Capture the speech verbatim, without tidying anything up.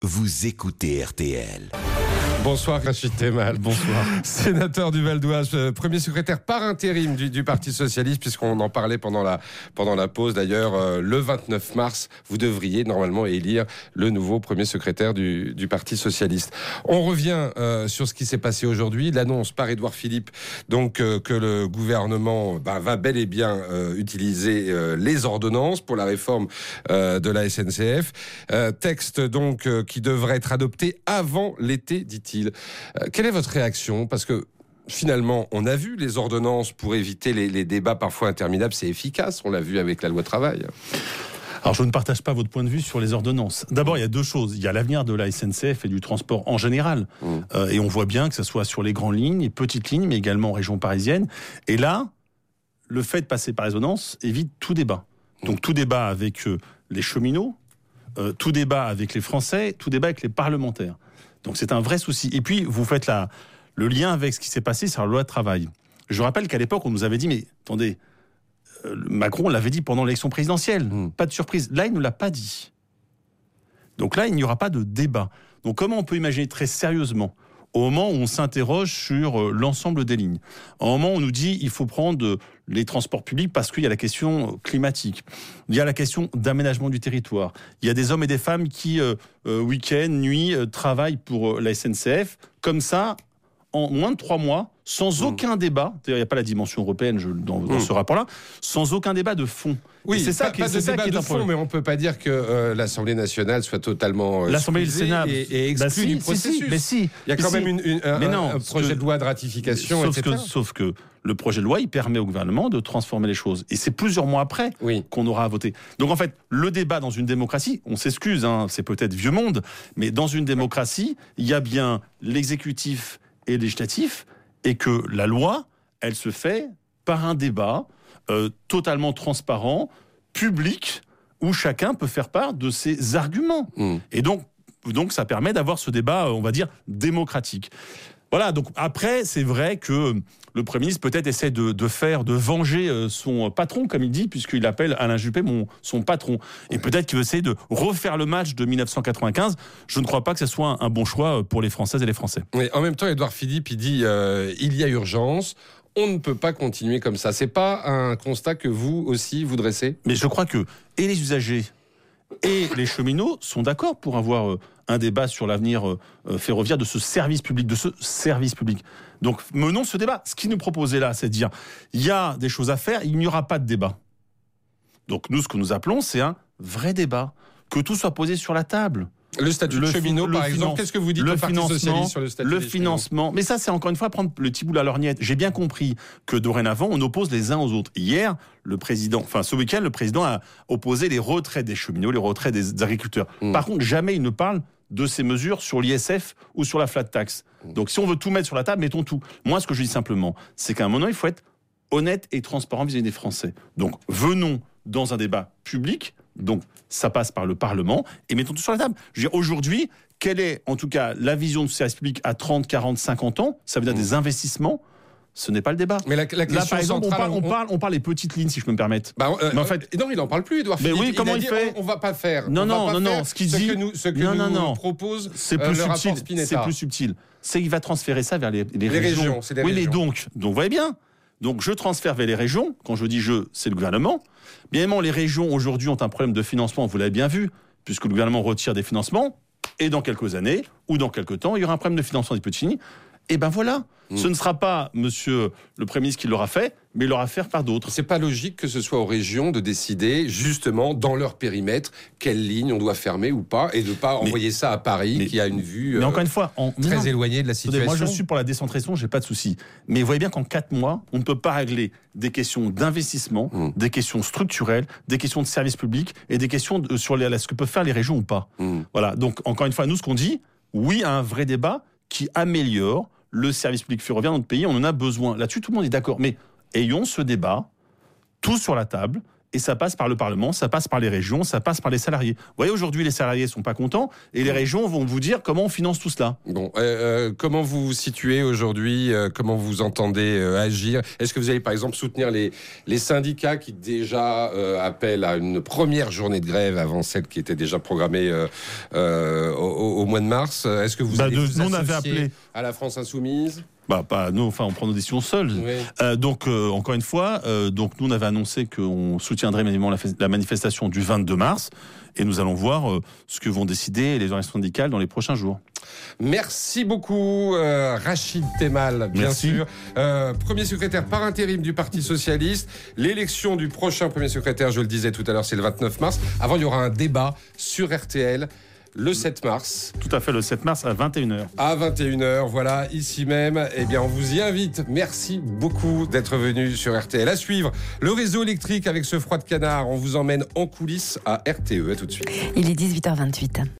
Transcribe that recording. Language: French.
Vous écoutez R T L. Bonsoir Rachid Temal. Bonsoir. Sénateur du Val d'Oise, premier secrétaire par intérim du, du Parti Socialiste, puisqu'on en parlait pendant la, pendant la pause. D'ailleurs, euh, le vingt-neuf mars, vous devriez normalement élire le nouveau premier secrétaire du, du Parti Socialiste. On revient euh, sur ce qui s'est passé aujourd'hui. L'annonce par Édouard Philippe, donc euh, que le gouvernement bah, va bel et bien euh, utiliser euh, les ordonnances pour la réforme euh, de la S N C F. Euh, texte donc euh, qui devrait être adopté avant l'été, dit-il. Euh, quelle est votre réaction ? Parce que finalement, on a vu les ordonnances pour éviter les, les débats parfois interminables, c'est efficace, on l'a vu avec la loi travail. Alors, je ne partage pas votre point de vue sur les ordonnances. D'abord, il y a deux choses. Il y a l'avenir de la S N C F et du transport en général. Mmh. Euh, et on voit bien que ce soit sur les grandes lignes, les petites lignes, mais également en région parisienne. Et là, le fait de passer par les ordonnances évite tout débat. Donc, tout débat avec euh, les cheminots, euh, tout débat avec les Français, tout débat avec les parlementaires. Donc, c'est un vrai souci. Et puis, vous faites la, le lien avec ce qui s'est passé sur la loi de travail. Je rappelle qu'à l'époque, on nous avait dit, mais attendez, euh, Macron l'avait dit pendant l'élection présidentielle. Mmh. Pas de surprise. Là, il ne l'a pas dit. Donc là, il n'y aura pas de débat. Donc, comment on peut imaginer très sérieusement, au moment où on s'interroge sur euh, l'ensemble des lignes, au moment où on nous dit il faut prendre euh, les transports publics parce qu'il y a la question climatique, il y a la question d'aménagement du territoire, il y a des hommes et des femmes qui, euh, euh, week-end, nuit, euh, travaillent pour euh, la S N C F, comme ça, en moins de trois mois, sans mmh. aucun débat, il n'y a pas la dimension européenne je, dans, dans mmh. ce rapport-là, sans aucun débat de fond. Oui, et c'est ça pas, qui, pas de c'est ça débat qui est de un fond, problème. mais on ne peut pas dire que euh, l'Assemblée nationale soit totalement euh, l'Assemblée et le Sénat et, et exclue bah si, du processus. Si, si, mais si, il y a quand mais même si. une, une, un, non, un projet que, de loi de ratification, sauf et cetera. Que, sauf que le projet de loi, il permet au gouvernement de transformer les choses. Et c'est plusieurs mois après oui. qu'on aura à voter. Donc en fait, le débat dans une démocratie, on s'excuse, hein, c'est peut-être vieux monde, mais dans une démocratie, il y a bien l'exécutif et le législatif, et que la loi, elle se fait par un débat euh, totalement transparent, public, où chacun peut faire part de ses arguments. Mmh. Et donc, donc, ça permet d'avoir ce débat, on va dire, démocratique. Voilà, donc après, c'est vrai que le Premier ministre peut-être essaie de, de faire, de venger son patron, comme il dit, puisqu'il appelle Alain Juppé mon, son patron. Et peut-être qu'il veut essayer de refaire le match de dix-neuf cent quatre-vingt-quinze. Je ne crois pas que ce soit un, un bon choix pour les Françaises et les Français. Mais en même temps, Édouard Philippe, il dit euh, il y a urgence. On ne peut pas continuer comme ça. C'est pas un constat que vous aussi vous dressez ? Mais je crois que et les usagers et les cheminots sont d'accord pour avoir un débat sur l'avenir ferroviaire de ce service public, de ce service public. Donc menons ce débat. Ce qui nous proposait là, c'est de dire il y a des choses à faire, il n'y aura pas de débat. Donc nous, ce que nous appelons, c'est un vrai débat, que tout soit posé sur la table. Le statut de cheminot, par exemple, qu'est-ce que vous dites au Parti Socialiste sur le statut Le financement, mais ça, c'est encore une fois prendre le petit bout de la lorgnette. J'ai bien compris que dorénavant, on oppose les uns aux autres. Hier, le président, enfin ce week-end, le président a opposé les retraites des cheminots, les retraites des agriculteurs. Mmh. Par contre, jamais il ne parle de ces mesures sur l'I S F ou sur la flat tax. Mmh. Donc, si on veut tout mettre sur la table, mettons tout. Moi, ce que je dis simplement, c'est qu'à un moment, il faut être honnête et transparent vis-à-vis des Français. Donc, venons dans un débat public. Donc, ça passe par le Parlement et mettons tout sur la table. Je veux dire, aujourd'hui, quelle est, en tout cas, la vision du service public à trente, quarante, cinquante ans ? Ça veut dire mmh. des investissements. Ce n'est pas le débat. Mais la, la question là, par exemple, centrale, on, parle, on, parle, on parle des petites lignes, si je peux me permettre. Bah, euh, mais en fait, euh, non, il n'en parle plus, Édouard Philippe. Mais oui, il comment a il dit, fait on, on va pas faire. Non, on non, va pas non, faire non. Ce qu'il ce dit, que nous, ce que non, nous non, non. propose c'est plus euh, le subtil. rapport Spinetta. C'est plus subtil. C'est qu'il va transférer ça vers les, les, les régions. régions c'est les oui, régions. mais donc, donc, vous voyez bien. Donc, je transfère vers les régions. Quand je dis je, c'est le gouvernement. Bien évidemment, les régions aujourd'hui ont un problème de financement. Vous l'avez bien vu, puisque le gouvernement retire des financements. Et dans quelques années, ou dans quelques temps, il y aura un problème de financement des petites lignes. Et ben voilà, mmh. ce ne sera pas monsieur le Premier ministre qui l'aura fait, mais il l'aura fait par d'autres. C'est pas logique que ce soit aux régions de décider, justement, dans leur périmètre, quelle ligne on doit fermer ou pas, et de ne pas mais, envoyer ça à Paris, mais, qui a une vue mais euh, encore une fois, en, très non, éloignée de la situation. Moi, je suis pour la décentralisation, j'ai pas de souci. Mais vous voyez bien qu'en quatre mois, on ne peut pas régler des questions d'investissement, mmh. des questions structurelles, des questions de services publics, et des questions de, sur les, ce que peuvent faire les régions ou pas. Mmh. Voilà, donc encore une fois, nous, ce qu'on dit, oui à un vrai débat qui améliore le service public ferroviaire dans notre pays, on en a besoin. Là-dessus, tout le monde est d'accord. Mais ayons ce débat, tout sur la table, et ça passe par le Parlement, ça passe par les régions, ça passe par les salariés. Vous voyez, aujourd'hui, les salariés sont pas contents et les régions vont vous dire comment on finance tout cela. Bon, euh, euh, comment vous vous situez aujourd'hui, euh, comment vous entendez euh, agir? Est-ce que vous allez par exemple soutenir les, les syndicats qui déjà euh, appellent à une première journée de grève avant celle qui était déjà programmée euh, euh, au, au mois de mars? Est-ce que vous bah allez de, vous nous, on avait associer appelé à la France Insoumise? Bah, pas nous, enfin, on prend nos décisions seuls. Oui. Euh, donc, euh, encore une fois, euh, donc nous, on avait annoncé qu'on soutiendrait évidemment la, la manifestation du vingt-deux mars, et nous allons voir euh, ce que vont décider les organisations syndicales dans les prochains jours. Merci beaucoup, euh, Rachid Temal, bien Merci. sûr. Euh, premier secrétaire par intérim du Parti Socialiste. L'élection du prochain premier secrétaire, je le disais tout à l'heure, c'est le vingt-neuf mars. Avant, il y aura un débat sur R T L. Le sept mars. Tout à fait, le sept mars à vingt et une heures. À vingt et une heures, voilà, ici même. Eh bien, on vous y invite. Merci beaucoup d'être venu sur R T L. À suivre, le réseau électrique avec ce froid de canard. On vous emmène en coulisses à R T E. À tout de suite. Il est dix-huit heures vingt-huit.